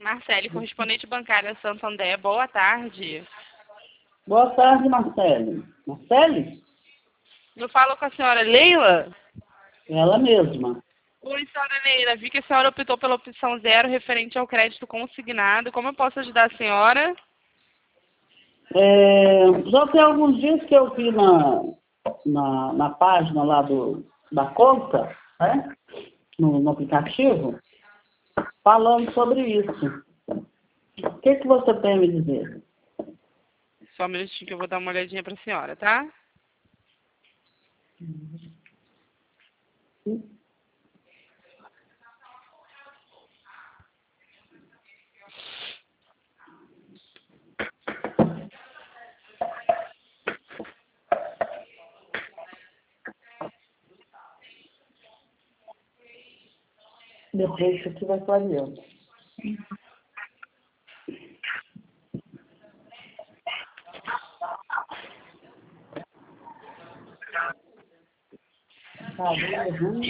Marcele, correspondente bancária Santander, boa tarde. Boa tarde, Marcele. Marcele? Eu falo com a senhora Leila? Ela mesma. Oi, senhora Leila, vi que a senhora optou pela opção 0 referente ao crédito consignado. Como eu posso ajudar a senhora? Já tem alguns dias que eu vi na página lá da conta, né? No aplicativo, falando sobre isso. O que você tem a me dizer? Só um minutinho que eu vou dar uma olhadinha para a senhora, tá? Depois isso aqui vai clareando. Tá vendo?